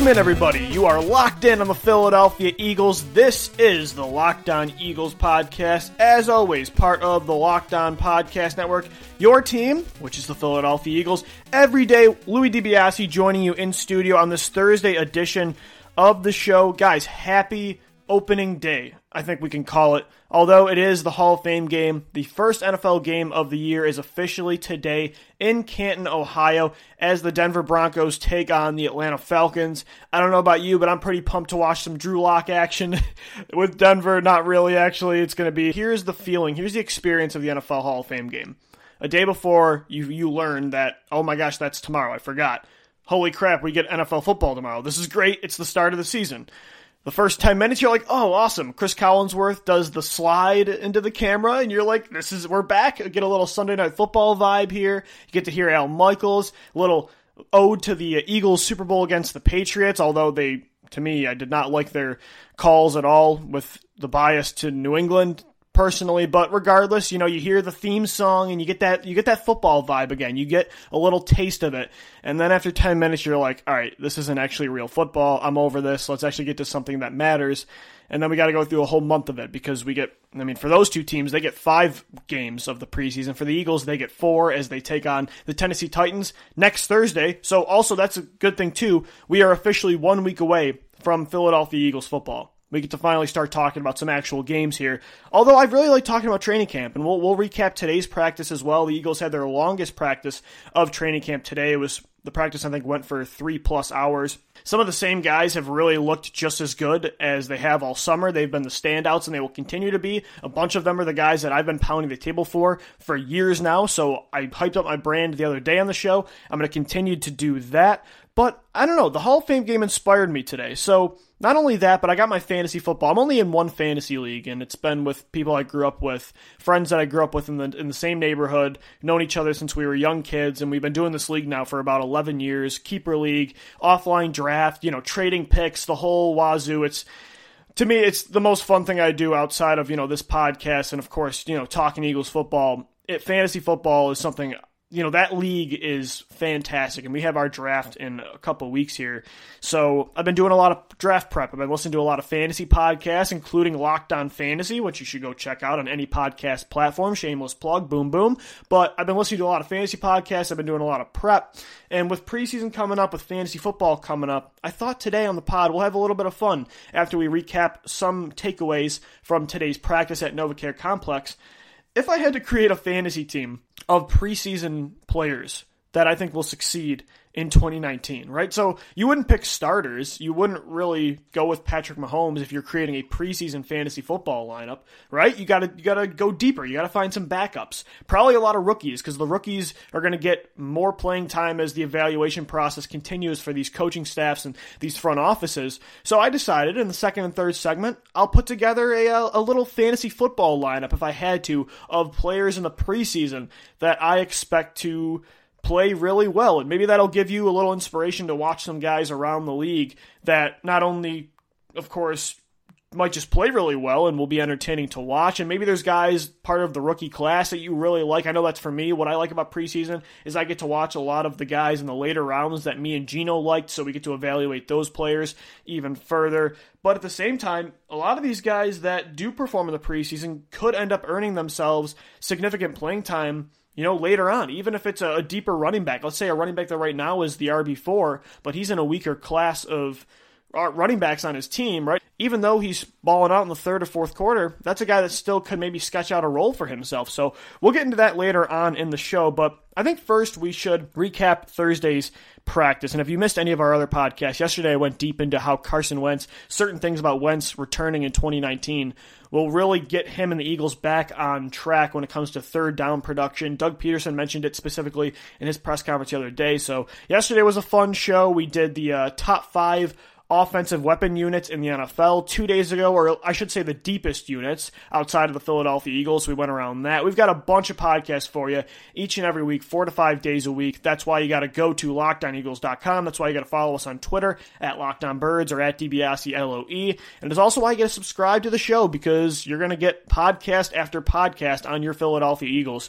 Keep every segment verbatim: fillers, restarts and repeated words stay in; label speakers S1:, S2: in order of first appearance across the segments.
S1: in, everybody. You are locked in on the Philadelphia Eagles. This is the Locked On Eagles podcast. As always, part of the Locked On Podcast Network. Your team, which is the Philadelphia Eagles. Every day, Louis DiBiase joining you in studio on this Thursday edition of the show. Guys, happy opening day, I think we can call it. Although it is the Hall of Fame game, the first N F L game of the year is officially today in Canton, Ohio, as the Denver Broncos take on the Atlanta Falcons. I don't know about you, but I'm pretty pumped to watch some Drew Lock action with Denver. Not really, actually. It's going to be, here's the feeling, here's the experience of the N F L Hall of Fame game. A day before, you you learn that, oh my gosh, that's tomorrow, I forgot. Holy crap, we get N F L football tomorrow. This is great, it's the start of the season. The first ten minutes, you're like, oh, awesome. Chris Collinsworth does the slide into the camera, and you're like, this is, we're back. Get a little Sunday Night Football vibe here. You get to hear Al Michaels, a little ode to the Eagles Super Bowl against the Patriots, although they, to me, I did not like their calls at all with the bias to New England personally, but regardless, you know, you hear the theme song and you get that you get that football vibe again. You get a little taste of it. And then after ten minutes, you're like, all right, this isn't actually real football. I'm over this. Let's actually get to something that matters. And then we got to go through a whole month of it because we get, I mean, for those two teams, they get five games of the preseason. For the Eagles, they get four as they take on the Tennessee Titans next Thursday. So also that's a good thing too. We are officially one week away from Philadelphia Eagles football. We get to finally start talking about some actual games here. Although I really like talking about training camp, and we'll we'll recap today's practice as well. The Eagles had their longest practice of training camp today. It was the practice, I think, went for three plus hours. Some of the same guys have really looked just as good as they have all summer. They've been the standouts, and they will continue to be. A bunch of them are the guys that I've been pounding the table for for years now, so I hyped up my brand the other day on the show. I'm going to continue to do that. But, I don't know, the Hall of Fame game inspired me today. So, not only that, but I got my fantasy football. I'm only in one fantasy league, and it's been with people I grew up with, friends that I grew up with in the in the same neighborhood, known each other since we were young kids, and we've been doing this league now for about eleven years. Keeper league, offline draft, you know, trading picks, the whole wazoo. It's, to me, it's the most fun thing I do outside of, you know, this podcast and, of course, you know, talking Eagles football. It, fantasy football is something, you know, that league is fantastic, and we have our draft in a couple of weeks here. So I've been doing a lot of draft prep. I've been listening to a lot of fantasy podcasts, including Locked On Fantasy, which you should go check out on any podcast platform. Shameless plug, boom, boom. But I've been listening to a lot of fantasy podcasts. I've been doing a lot of prep. And with preseason coming up, with fantasy football coming up, I thought today on the pod we'll have a little bit of fun after we recap some takeaways from today's practice at NovaCare Complex. If I had to create a fantasy team of preseason players that I think will succeed in twenty nineteen, right? So you wouldn't pick starters. You wouldn't really go with Patrick Mahomes if you're creating a preseason fantasy football lineup, right? You gotta, you gotta go deeper. You gotta find some backups. Probably a lot of rookies, because the rookies are going to get more playing time as the evaluation process continues for these coaching staffs and these front offices. So I decided in the second and third segment, I'll put together a, a little fantasy football lineup, if I had to, of players in the preseason that I expect to play really well, and maybe that'll give you a little inspiration to watch some guys around the league that not only, of course, might just play really well and will be entertaining to watch, and maybe there's guys part of the rookie class that you really like. I know that's for me. What I like about preseason is I get to watch a lot of the guys in the later rounds that me and Gino liked, so we get to evaluate those players even further. But at the same time, a lot of these guys that do perform in the preseason could end up earning themselves significant playing time, you know, later on, even if it's a, a deeper running back. Let's say a running back that right now is the R B four, but he's in a weaker class of running backs on his team, right? Even though he's balling out in the third or fourth quarter, that's a guy that still could maybe sketch out a role for himself. So we'll get into that later on in the show, but I think first we should recap Thursday's practice. And if you missed any of our other podcasts, yesterday I went deep into how Carson Wentz, certain things about Wentz returning in twenty nineteen, will really get him and the Eagles back on track when it comes to third down production. Doug Peterson mentioned it specifically in his press conference the other day. So yesterday was a fun show. We did the uh, top five offensive weapon units in the N F L. Two days ago, or I should say the deepest units outside of the Philadelphia Eagles. We went around that. We've got a bunch of podcasts for you each and every week, four to five days a week. That's why you got to go to locked on eagles dot com. That's why you got to follow us on Twitter at LockedOnBirds or at DiBiase L O E. And it's also why you got to subscribe to the show, because you're going to get podcast after podcast on your Philadelphia Eagles.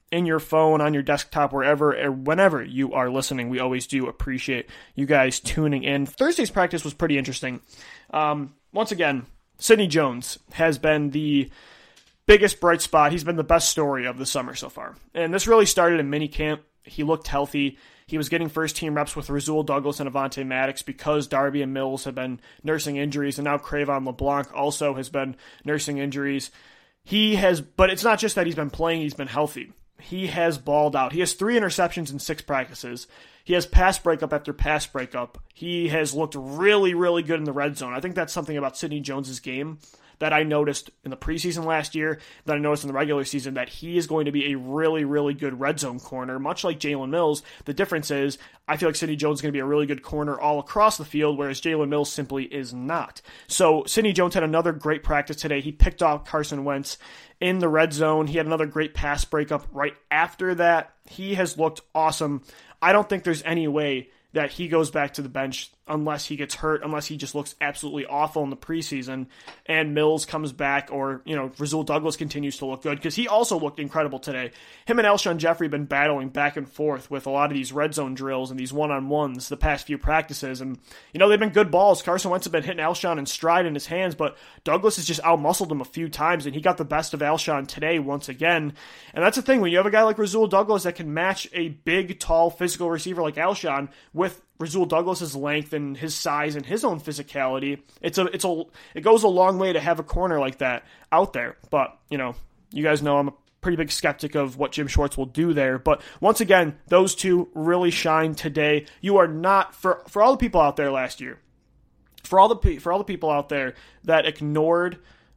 S1: in your phone, on your desktop, wherever or whenever you are listening. We always do appreciate you guys tuning in. Thursday's practice was pretty interesting. Um, once again, Sidney Jones has been the biggest bright spot. He's been the best story of the summer so far. And this really started in minicamp. He looked healthy. He was getting first-team reps with Rasul Douglas and Avonte Maddox because Darby and Mills have been nursing injuries, and now Cre'Von LeBlanc also has been nursing injuries. He has, but it's not just that he's been playing, he's been healthy. He has balled out. He has three interceptions in six practices. He has pass breakup after pass breakup. He has looked really, really good in the red zone. I think that's something about Sidney Jones's game that I noticed in the preseason last year, that I noticed in the regular season, that he is going to be a really, really good red zone corner, much like Jalen Mills. The difference is, I feel like Sidney Jones is going to be a really good corner all across the field, whereas Jalen Mills simply is not. So Sidney Jones had another great practice today. He picked off Carson Wentz in the red zone. He had another great pass breakup right after that. He has looked awesome. I don't think there's any way that he goes back to the bench unless he gets hurt, unless he just looks absolutely awful in the preseason, and Mills comes back, or, you know, Rasul Douglas continues to look good, because he also looked incredible today. Him and Alshon Jeffrey have been battling back and forth with a lot of these red zone drills and these one-on-ones the past few practices, and, you know, they've been good balls. Carson Wentz has been hitting Alshon in stride in his hands, but Douglas has just outmuscled him a few times, and he got the best of Alshon today once again. And that's the thing, when you have a guy like Rasul Douglas that can match a big, tall, physical receiver like Alshon with Rasul Douglas's length and his size and his own physicality, it's a it's a it goes a long way to have a corner like that out there. But, you know, you guys know I'm a pretty big skeptic of what Jim Schwartz will do there. But once again, those two really shine today. You are not, for for all the people out there last year, for all the for all the people out there that ignored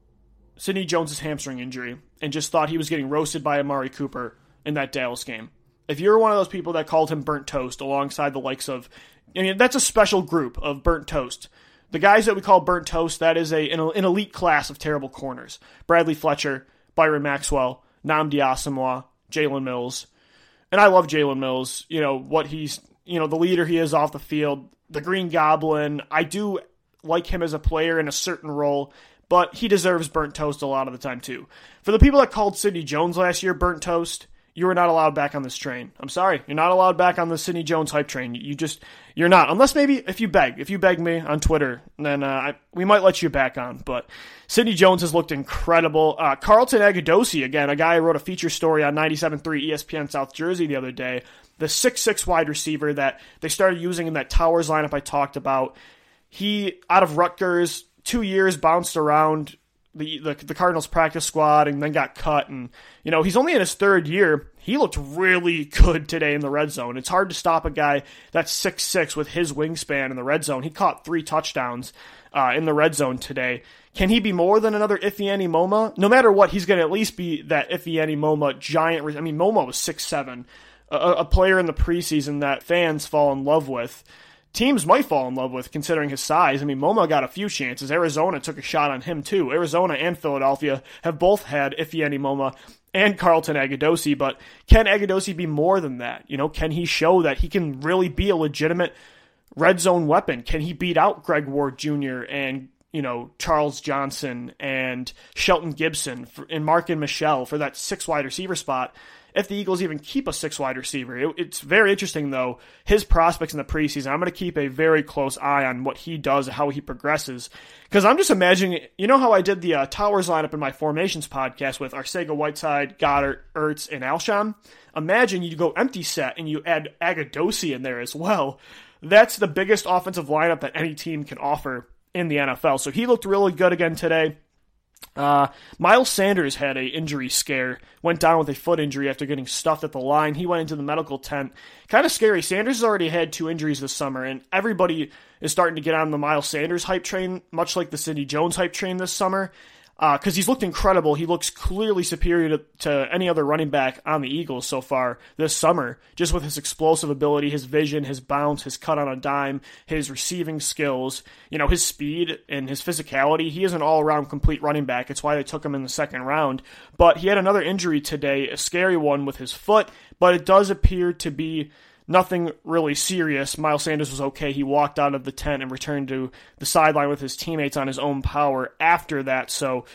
S1: Sidney Jones' hamstring injury and just thought he was getting roasted by Amari Cooper in that Dallas game. If you're one of those people that called him burnt toast alongside the likes of, I mean, that's a special group of burnt toast. The guys that we call burnt toast, that is a an, an elite class of terrible corners. Bradley Fletcher, Byron Maxwell, Nnamdi Asomugha, Jalen Mills. And I love Jalen Mills, you know, what he's, you know, the leader he is off the field, the Green Goblin. I do like him as a player in a certain role, but he deserves burnt toast a lot of the time too. For the people that called Sidney Jones last year burnt toast, you are not allowed back on this train. I'm sorry. You're not allowed back on the Sidney Jones hype train. You just, you're not. Unless maybe if you beg. If you beg me on Twitter, then uh, I, we might let you back on. But Sidney Jones has looked incredible. Uh, Carlton Agudosi, again, a guy who wrote a feature story on ninety-seven point three E S P N South Jersey the other day. The six six wide receiver that they started using in that Towers lineup I talked about. He, out of Rutgers, two years bounced around The, the the Cardinals practice squad and then got cut, and you know he's only in his third year. He looked really good today in the red zone. It's hard to stop a guy that's six six with his wingspan in the red zone. He caught three touchdowns uh, in the red zone today. Can he be more than another Ifeanyi Moma? No matter what, he's going to at least be that Ifeanyi Moma giant. I mean, Moma was six seven, a, a player in the preseason that fans fall in love with. Teams might fall in love with, considering his size. I mean, Moma got a few chances. Arizona took a shot on him, too. Arizona and Philadelphia have both had Ifeanyi Moma and Carlton Agudosi, but can Agudosi be more than that? You know, can he show that he can really be a legitimate red zone weapon? Can he beat out Greg Ward Junior and, you know, Charles Johnson and Shelton Gibson for, and Marken Michel for that six wide receiver spot? If the Eagles even keep a six-wide receiver. It, it's very interesting, though, his prospects in the preseason. I'm going to keep a very close eye on what he does, how he progresses. Because I'm just imagining, you know how I did the uh, Towers lineup in my Formations podcast with Arcega Whiteside, Goddard, Ertz, and Alshon? Imagine you go empty set and you add Agudosi in there as well. That's the biggest offensive lineup that any team can offer in the N F L. So he looked really good again today. Uh, Miles Sanders had a injury scare, went down with a foot injury after getting stuffed at the line. He went into the medical tent. Kind of scary. Sanders has already had two injuries this summer, and everybody is starting to get on the Miles Sanders hype train, much like the Sidney Jones hype train this summer. Because uh, he's looked incredible. He looks clearly superior to, to any other running back on the Eagles so far this summer, just with his explosive ability, his vision, his bounce, his cut on a dime, his receiving skills, you know, his speed and his physicality. He is an all-around complete running back. It's why they took him in the second round. But he had another injury today, a scary one with his foot, but it does appear to be nothing really serious. Miles Sanders was okay. He walked out of the tent and returned to the sideline with his teammates on his own power after that. So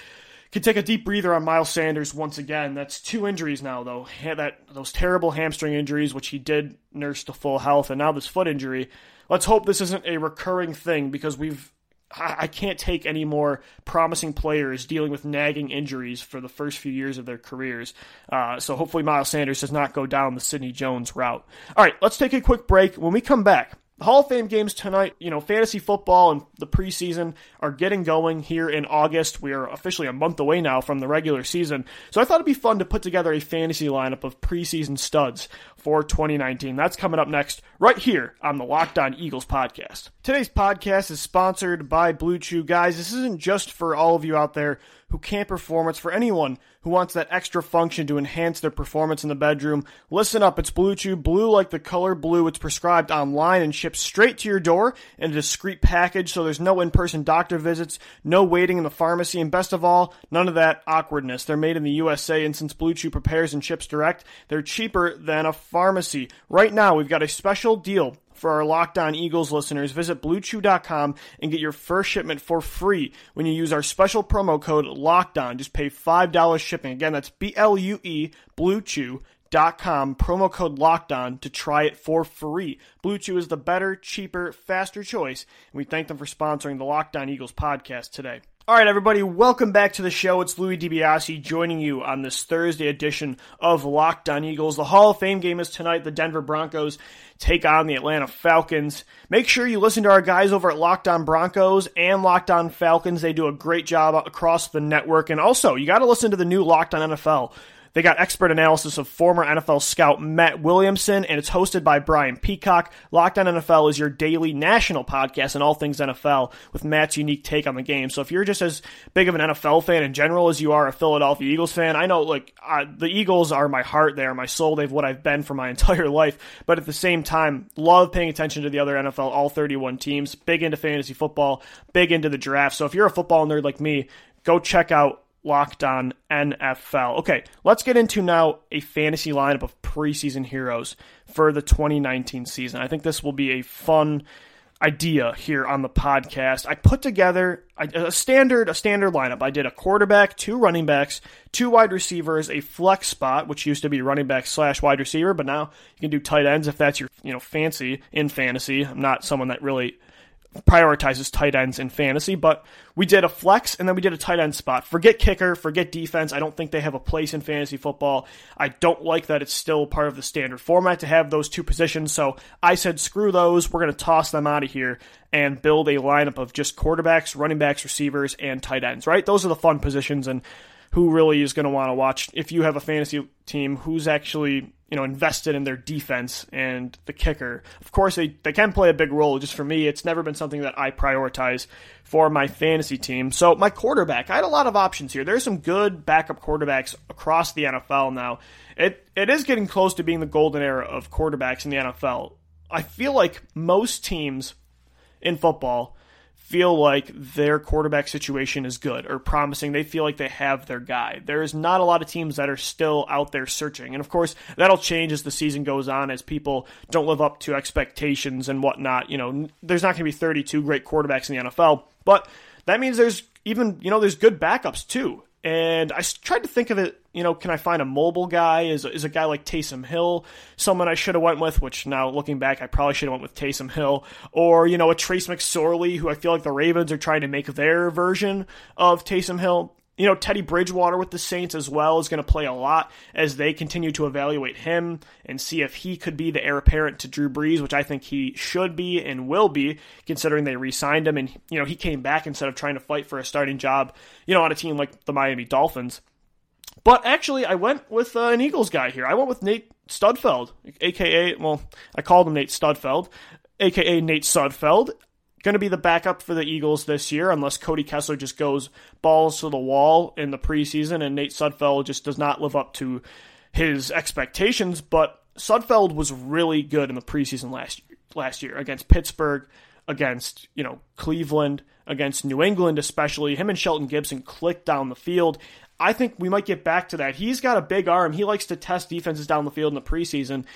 S1: Could take a deep breather on Miles Sanders once again. That's two injuries now, though. That those terrible hamstring injuries, which he did nurse to full health, and now this foot injury. Let's hope this isn't a recurring thing, because we've I can't take any more promising players dealing with nagging injuries for the first few years of their careers. Uh, so hopefully Miles Sanders does not go down the Sidney Jones route. All right, let's take a quick break. When we come back, the Hall of Fame games tonight, you know, fantasy football and the preseason are getting going here in August. We are officially a month away now from the regular season. So I thought it'd be fun to put together a fantasy lineup of preseason studs for twenty nineteen. That's coming up next right here on the Locked On Eagles podcast. Today's podcast is sponsored by Blue Chew. Guys, this isn't just for all of you out there who can't perform. It's for anyone who wants that extra function to enhance their performance in the bedroom. Listen up, it's Blue Chew. Blue like the color blue. It's prescribed online and shipped straight to your door in a discreet package, so there's no in-person doctor visits, no waiting in the pharmacy, and best of all, none of that awkwardness. They're made in the U S A, and since Blue Chew prepares and ships direct, they're cheaper than a pharmacy. Right now, we've got a special deal for our Locked On Eagles listeners. Visit blue chew dot com and get your first shipment for free when you use our special promo code LOCKEDON. Just pay five dollars shipping. Again, that's B L U E, blue chew dot com, promo code LOCKEDON to try it for free. Blue Chew is the better, cheaper, faster choice, and we thank them for sponsoring the Locked On Eagles podcast today. All right, everybody, welcome back to the show. It's Louis DiBiase joining you on this Thursday edition of Locked On Eagles. The Hall of Fame game is tonight. The Denver Broncos take on the Atlanta Falcons. Make sure you listen to our guys over at Locked On Broncos and Locked On Falcons. They do a great job across the network. And also, you got to listen to the new Locked On N F L. They got expert analysis of former N F L scout Matt Williamson, and it's hosted by Brian Peacock. Locked On N F L is your daily national podcast on all things N F L with Matt's unique take on the game. So if you're just as big of an N F L fan in general as you are a Philadelphia Eagles fan, I know, like, uh, the Eagles are my heart, they are my soul, they've what I've been for my entire life, but at the same time, love paying attention to the other N F L, all thirty-one teams, big into fantasy football, big into the draft. So if you're a football nerd like me, go check out Locked On N F L. Okay, let's get into now a fantasy lineup of preseason heroes for the twenty nineteen season. I think this will be a fun idea here on the podcast. I put together a standard a standard lineup. I did a quarterback, two running backs, two wide receivers, a flex spot, which used to be running back slash wide receiver, but now you can do tight ends if that's your, you know, fancy in fantasy. I'm not someone that really prioritizes tight ends in fantasy, but we did a flex and then we did a tight end spot. Forget kicker, forget defense. I don't think they have a place in fantasy football. I don't like that it's still part of the standard format to have those two positions, so I said screw those. We're going to toss them out of here and build a lineup of just quarterbacks, running backs, receivers, and tight ends, right? Those are the fun positions, and who really is going to want to watch, if you have a fantasy team, who's actually, you know, invested in their defense and the kicker. Of course, they, they can play a big role. Just for me, it's never been something that I prioritize for my fantasy team. So my quarterback, I had a lot of options here. There's some good backup quarterbacks across the N F L now. It It is getting close to being the golden era of quarterbacks in the N F L. I feel like most teams in football feel like their quarterback situation is good or promising. They feel like they have their guy. There's not a lot of teams that are still out there searching. And of course, that'll change as the season goes on, as people don't live up to expectations and whatnot. You know, there's not going to be thirty-two great quarterbacks in the N F L, but that means there's even, you know, there's good backups too. And I tried to think of it, you know, can I find a mobile guy? Is, is a guy like Taysom Hill someone I should have went with, which now looking back, I probably should have went with Taysom Hill. Or, you know, a Trace McSorley, who I feel like the Ravens are trying to make their version of Taysom Hill. You know, Teddy Bridgewater with the Saints as well is going to play a lot as they continue to evaluate him and see if he could be the heir apparent to Drew Brees, which I think he should be and will be, considering they re-signed him. And, you know, he came back instead of trying to fight for a starting job, you know, on a team like the Miami Dolphins. But actually, I went with uh, an Eagles guy here. I went with Nate Studfeld, a k a, well, I called him Nate Studfeld, a k a. Nate Sudfeld. Going to be the backup for the Eagles this year unless Cody Kessler just goes balls to the wall in the preseason and Nate Sudfeld just does not live up to his expectations. But Sudfeld was really good in the preseason last year, last year against Pittsburgh, against, you know, Cleveland, against New England especially. Him and Shelton Gibson clicked down the field. I think we might get back to that. He's got a big arm. He likes to test defenses down the field in the preseason.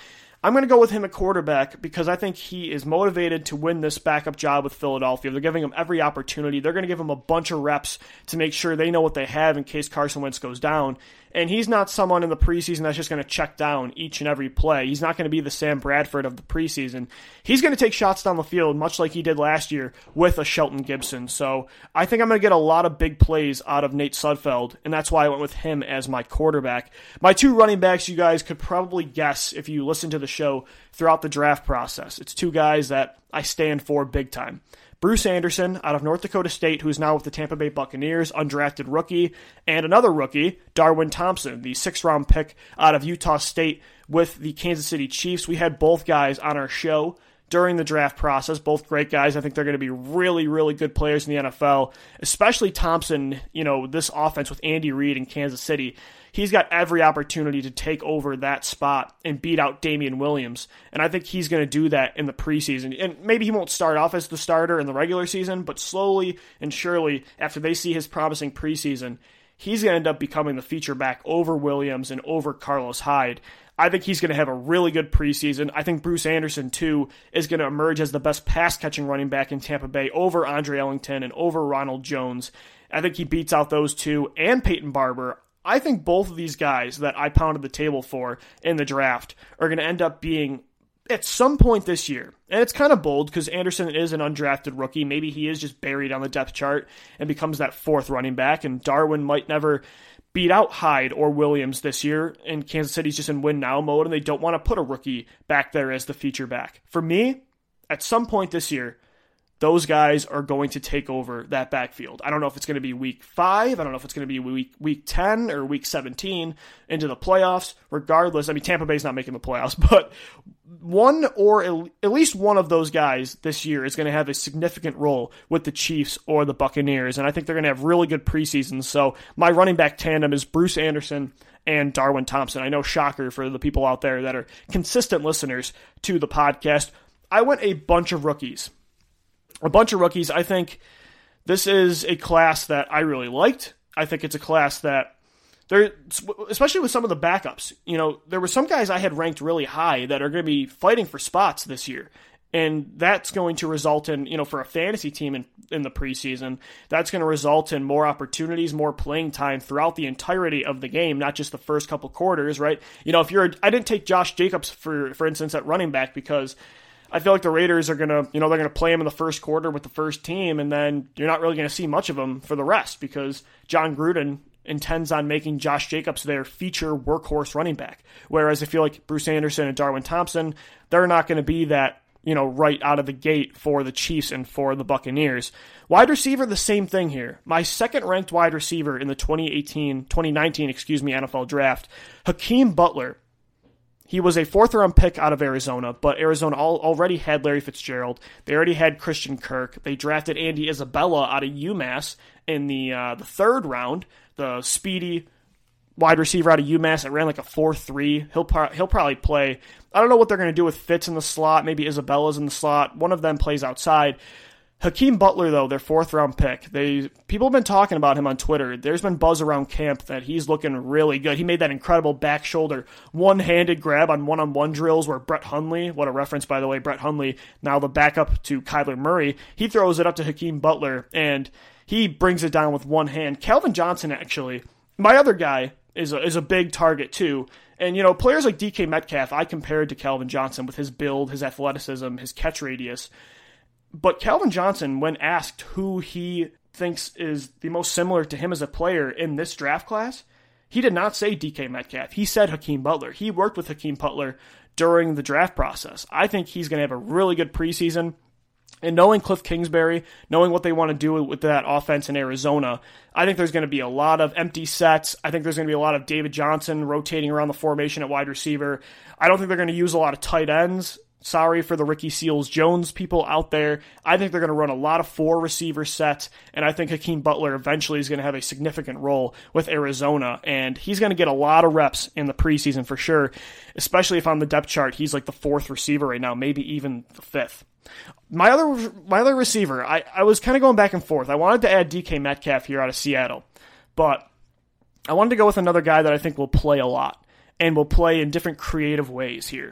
S1: I'm going to go with him at quarterback because I think he is motivated to win this backup job with Philadelphia. They're giving him every opportunity. They're going to give him a bunch of reps to make sure they know what they have in case Carson Wentz goes down. And he's not someone in the preseason that's just going to check down each and every play. He's not going to be the Sam Bradford of the preseason. He's going to take shots down the field, much like he did last year with a Shelton Gibson. So I think I'm going to get a lot of big plays out of Nate Sudfeld, and that's why I went with him as my quarterback. My two running backs, you guys could probably guess if you listen to the show throughout the draft process. It's two guys that I stand for big time. Bruce Anderson out of North Dakota State, who is now with the Tampa Bay Buccaneers, undrafted rookie, and another rookie, Darwin Thompson, the sixth-round pick out of Utah State with the Kansas City Chiefs. We had both guys on our show during the draft process, both great guys. I think they're going to be really, really good players in the N F L, especially Thompson, you know, this offense with Andy Reid in Kansas City. He's got every opportunity to take over that spot and beat out Damian Williams. And I think he's going to do that in the preseason. And maybe he won't start off as the starter in the regular season, but slowly and surely, after they see his promising preseason, he's going to end up becoming the feature back over Williams and over Carlos Hyde. I think he's going to have a really good preseason. I think Bruce Anderson, too, is going to emerge as the best pass-catching running back in Tampa Bay over Andre Ellington and over Ronald Jones. I think he beats out those two and Peyton Barber. I think both of these guys that I pounded the table for in the draft are going to end up being at some point this year. And it's kind of bold because Anderson is an undrafted rookie. Maybe he is just buried on the depth chart and becomes that fourth running back. And Darwin might never beat out Hyde or Williams this year. And Kansas City's just in win-now mode, and they don't want to put a rookie back there as the feature back. For me, at some point this year, those guys are going to take over that backfield. I don't know if it's going to be week five. I don't know if it's going to be week week ten or week seventeen into the playoffs. Regardless, I mean, Tampa Bay's not making the playoffs, but one or at least one of those guys this year is going to have a significant role with the Chiefs or the Buccaneers, and I think they're going to have really good preseasons. So my running back tandem is Bruce Anderson and Darwin Thompson. I know, shocker for the people out there that are consistent listeners to the podcast. I went a bunch of rookies. A bunch of rookies. I think this is a class that I really liked. I think it's a class that, there, especially with some of the backups, you know, there were some guys I had ranked really high that are going to be fighting for spots this year. And that's going to result in, you know, for a fantasy team in, in the preseason, that's going to result in more opportunities, more playing time throughout the entirety of the game, not just the first couple quarters, right? You know, if you're, I didn't take Josh Jacobs, for for instance, at running back because I feel like the Raiders are going to, you know, they're going to play him in the first quarter with the first team, and then you're not really going to see much of him for the rest because John Gruden intends on making Josh Jacobs their feature workhorse running back. Whereas I feel like Bruce Anderson and Darwin Thompson, they're not going to be that, you know, right out of the gate for the Chiefs and for the Buccaneers. Wide receiver, the same thing here. My second ranked wide receiver in the twenty eighteen, twenty nineteen, excuse me, N F L draft, Hakeem Butler. He was a fourth-round pick out of Arizona, but Arizona already had Larry Fitzgerald. They already had Christian Kirk. They drafted Andy Isabella out of UMass in the uh, the third round, the speedy wide receiver out of UMass that ran like a four three. He'll, pro- he'll probably play. I don't know what they're going to do with Fitz in the slot. Maybe Isabella's in the slot. One of them plays outside. Hakeem Butler, though, their fourth-round pick, they people have been talking about him on Twitter. There's been buzz around camp that he's looking really good. He made that incredible back shoulder one-handed grab on one-on-one drills where Brett Hundley, what a reference, by the way, Brett Hundley, now the backup to Kyler Murray, he throws it up to Hakeem Butler, and he brings it down with one hand. Calvin Johnson, actually, my other guy, is a, is a big target, too. And, you know, players like D K Metcalf, I compared to Calvin Johnson with his build, his athleticism, his catch radius. But Calvin Johnson, when asked who he thinks is the most similar to him as a player in this draft class, he did not say D K Metcalf. He said Hakeem Butler. He worked with Hakeem Butler during the draft process. I think he's going to have a really good preseason. And knowing Cliff Kingsbury, knowing what they want to do with that offense in Arizona, I think there's going to be a lot of empty sets. I think there's going to be a lot of David Johnson rotating around the formation at wide receiver. I don't think they're going to use a lot of tight ends. Sorry for the Ricky Seals-Jones people out there. I think they're going to run a lot of four receiver sets, and I think Hakeem Butler eventually is going to have a significant role with Arizona, and he's going to get a lot of reps in the preseason for sure, especially if on the depth chart he's like the fourth receiver right now, maybe even the fifth. My other my other receiver, I, I was kind of going back and forth. I wanted to add D K Metcalf here out of Seattle, but I wanted to go with another guy that I think will play a lot and will play in different creative ways here.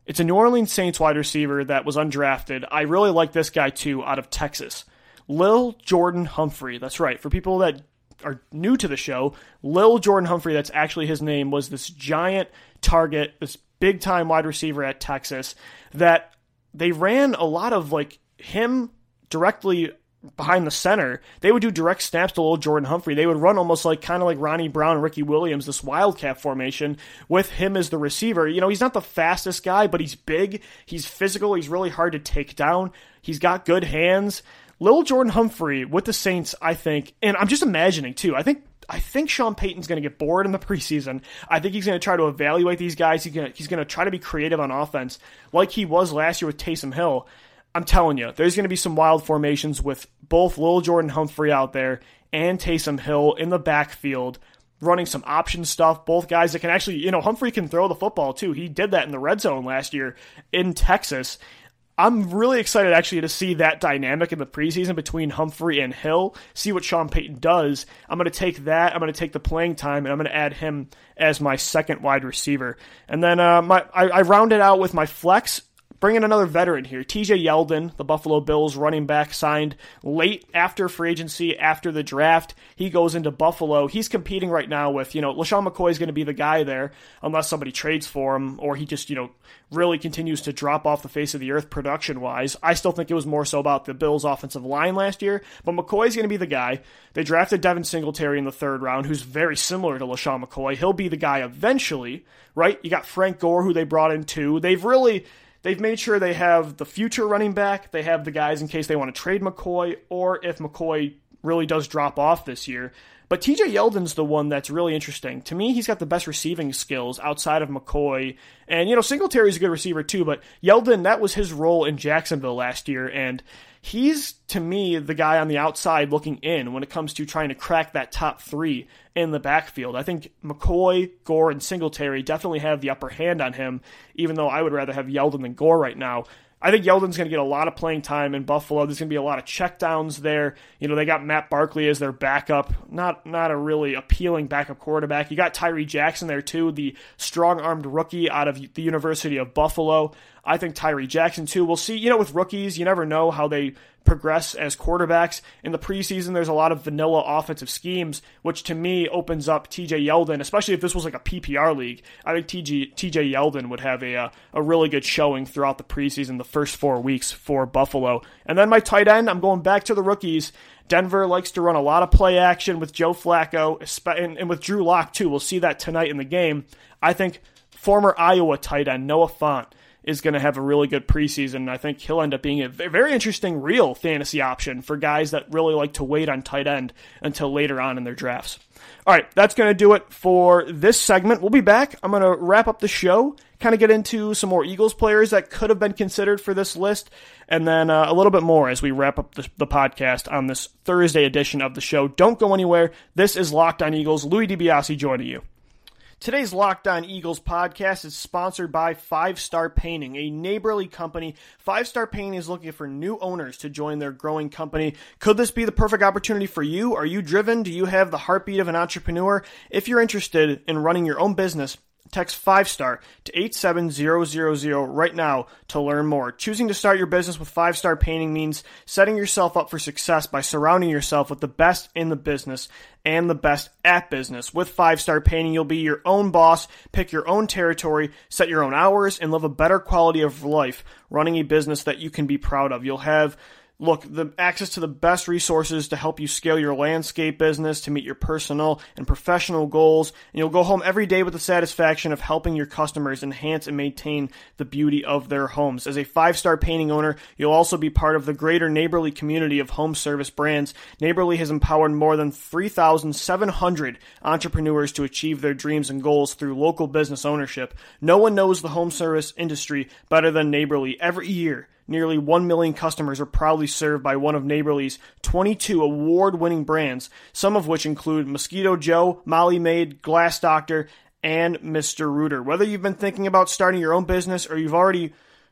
S1: It's a New Orleans Saints wide receiver that was undrafted. I really like this guy too, out of Texas. Lil Jordan Humphrey. That's right. For people that are new to the show, Lil Jordan Humphrey, that's actually his name, was this giant target, this big-time wide receiver at Texas that they ran a lot of like him directly behind the center. They would do direct snaps to Lil Jordan Humphrey. They would run almost like kind of like Ronnie Brown and Ricky Williams, this wildcat formation with him as the receiver. You know, he's not the fastest guy, but he's big. He's physical. He's really hard to take down. He's got good hands. Lil Jordan Humphrey with the Saints, I think, and I'm just imagining too, I think I think Sean Payton's going to get bored in the preseason. I think he's going to try to evaluate these guys. He's going to, he's going to try to be creative on offense like he was last year with Taysom Hill. I'm telling you, there's going to be some wild formations with both Lil Jordan Humphrey out there and Taysom Hill in the backfield, running some option stuff. Both guys that can actually, you know, Humphrey can throw the football too. He did that in the red zone last year in Texas. I'm really excited actually to see that dynamic in the preseason between Humphrey and Hill, see what Sean Payton does. I'm going to take that, I'm going to take the playing time, and I'm going to add him as my second wide receiver. And then uh, my I, I rounded out with my flex, bringing another veteran here. T J Yeldon, the Buffalo Bills running back, signed late after free agency, after the draft. He goes into Buffalo. He's competing right now with, you know, LaShawn McCoy is going to be the guy there unless somebody trades for him or he just, you know, really continues to drop off the face of the earth production-wise. I still think it was more so about the Bills' offensive line last year, but McCoy's going to be the guy. They drafted Devin Singletary in the third round, who's very similar to LaShawn McCoy. He'll be the guy eventually, right? You got Frank Gore, who they brought in too. They've really... They've made sure they have the future running back. They have the guys in case they want to trade McCoy or if McCoy really does drop off this year. But T J Yeldon's the one that's really interesting. To me, he's got the best receiving skills outside of McCoy. And, you know, Singletary's a good receiver too, but Yeldon, that was his role in Jacksonville last year. And he's, to me, the guy on the outside looking in when it comes to trying to crack that top three in the backfield. I think McCoy, Gore, and Singletary definitely have the upper hand on him, even though I would rather have Yeldon than Gore right now. I think Yeldon's going to get a lot of playing time in Buffalo. There's going to be a lot of checkdowns there. You know, they got Matt Barkley as their backup. Not not a really appealing backup quarterback. You got Tyree Jackson there too, the strong-armed rookie out of the University of Buffalo. I think Tyree Jackson too. We'll see. You know, with rookies, you never know how they progress as quarterbacks. In the preseason, there's a lot of vanilla offensive schemes, which to me opens up T J Yeldon, especially if this was like a P P R league. I think T J, T J Yeldon would have a, a a really good showing throughout the preseason, the first four weeks for Buffalo. And then my tight end, I'm going back to the rookies. Denver likes to run a lot of play action with Joe Flacco, and, and with Drew Lock too. We'll see that tonight in the game. I think former Iowa tight end Noah Fant is going to have a really good preseason. I think he'll end up being a very interesting real fantasy option for guys that really like to wait on tight end until later on in their drafts. All right, that's going to do it for this segment. We'll be back. I'm going to wrap up the show, kind of get into some more Eagles players that could have been considered for this list, and then uh, a little bit more as we wrap up the, the podcast on this Thursday edition of the show. Don't go anywhere. This is Locked On Eagles. Louis DiBiase joining you. Today's Locked On Eagles podcast is sponsored by Five Star Painting, a neighborly company. Five Star Painting is looking for new owners to join their growing company. Could this be the perfect opportunity for you? Are you driven? Do you have the heartbeat of an entrepreneur? If you're interested in running your own business, text five star to eight seven zero zero zero right now to learn more. Choosing to start your business with Five Star Painting means setting yourself up for success by surrounding yourself with the best in the business and the best at business. With Five Star Painting, you'll be your own boss, pick your own territory, set your own hours, and live a better quality of life running a business that you can be proud of. You'll have Look, the access to the best resources to help you scale your landscape business, to meet your personal and professional goals, and you'll go home every day with the satisfaction of helping your customers enhance and maintain the beauty of their homes. As a five-star painting owner, you'll also be part of the greater Neighborly community of home service brands. Neighborly has empowered more than three thousand seven hundred entrepreneurs to achieve their dreams and goals through local business ownership. No one knows the home service industry better than Neighborly. Every year, nearly one million customers are proudly served by one of Neighborly's twenty-two award-winning brands, some of which include Mosquito Joe, Molly Maid, Glass Doctor, and Mister Rooter. Whether you've been thinking about starting your own business or you've already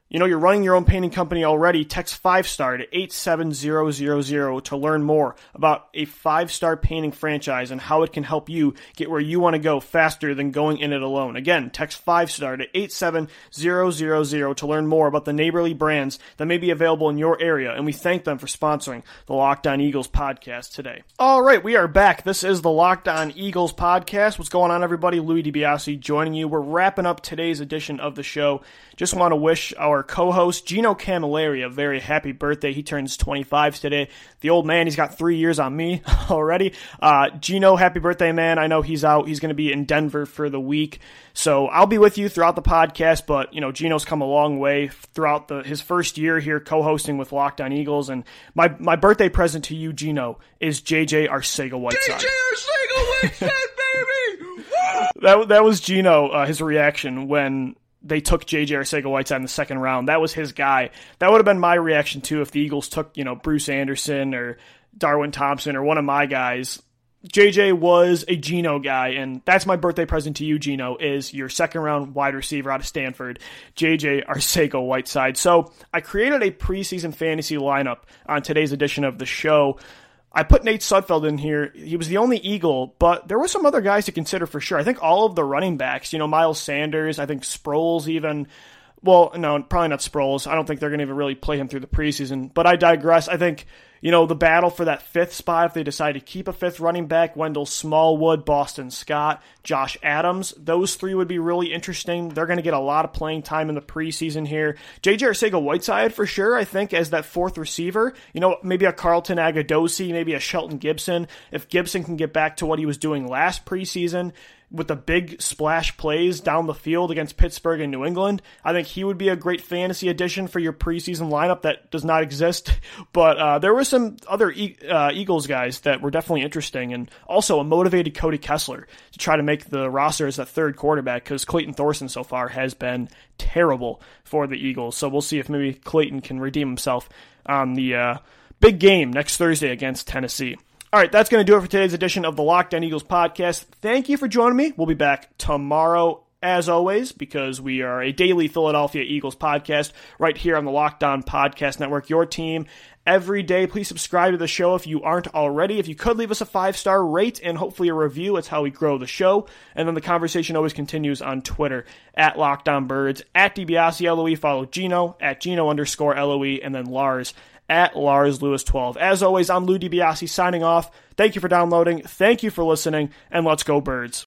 S1: You know, you're running your own painting company already. Text five star to eight seven zero zero zero to learn more about a five-star painting franchise and how it can help you get where you want to go faster than going in it alone. Again, text five star to eight seven zero zero zero to learn more about the neighborly brands that may be available in your area, and we thank them for sponsoring the Locked On Eagles podcast today. All right, we are back. This is the Locked On Eagles podcast. What's going on, everybody? Louis DiBiase joining you. We're wrapping up today's edition of the show. Just want to wish our co-host, Gino Camilleri, a very happy birthday. He turns twenty-five today. The old man, he's got three years on me already. Uh, Gino, happy birthday, man. I know he's out. He's going to be in Denver for the week. So I'll be with you throughout the podcast, but, you know, Gino's come a long way throughout the his first year here co-hosting with Locked On Eagles. And my, my birthday present to you, Gino, is J J Arcega-Whiteside.
S2: J J Arcega-Whiteside, baby! Woo!
S1: That, that was Gino, uh, his reaction when they took J J Arcega-Whiteside in the second round. That was his guy. That would have been my reaction, too, if the Eagles took, you know, Bruce Anderson or Darwin Thompson or one of my guys. J J was a Gino guy, and that's my birthday present to you, Gino, is your second-round wide receiver out of Stanford, J J Arcega-Whiteside. So I created a preseason fantasy lineup on today's edition of the show. I put Nate Sudfeld in here. He was the only Eagle, but there were some other guys to consider for sure. I think all of the running backs, you know, Miles Sanders, I think Sproles even. Well, no, probably not Sproles. I don't think they're going to even really play him through the preseason, but I digress. I think, you know, the battle for that fifth spot, if they decide to keep a fifth running back, Wendell Smallwood, Boston Scott, Josh Adams, those three would be really interesting. They're going to get a lot of playing time in the preseason here. J J Arcega-Whiteside, for sure, I think, as that fourth receiver. You know, maybe a Carlton Agudosi, maybe a Shelton Gibson. If Gibson can get back to what he was doing last preseason, with the big splash plays down the field against Pittsburgh and New England, I think he would be a great fantasy addition for your preseason lineup that does not exist. But uh, there were some other e- uh, Eagles guys that were definitely interesting, and also a motivated Cody Kessler to try to make the roster as that third quarterback, because Clayton Thorson so far has been terrible for the Eagles. So we'll see if maybe Clayton can redeem himself on the uh, big game next Thursday against Tennessee. All right, that's going to do it for today's edition of the Locked On Eagles podcast. Thank you for joining me. We'll be back tomorrow, as always, because we are a daily Philadelphia Eagles podcast right here on the Locked On Podcast Network, your team every day. Please subscribe to the show if you aren't already. If you could, leave us a five-star rate and hopefully a review. It's how we grow the show. And then the conversation always continues on Twitter, at LockedOnBirds, at DiBiase L O E. Follow Gino, at Gino underscore L O E, and then Lars, at Lars Lewis twelve. As always, I'm Lou DiBiase signing off. Thank you for downloading. Thank you for listening, and let's go Birds.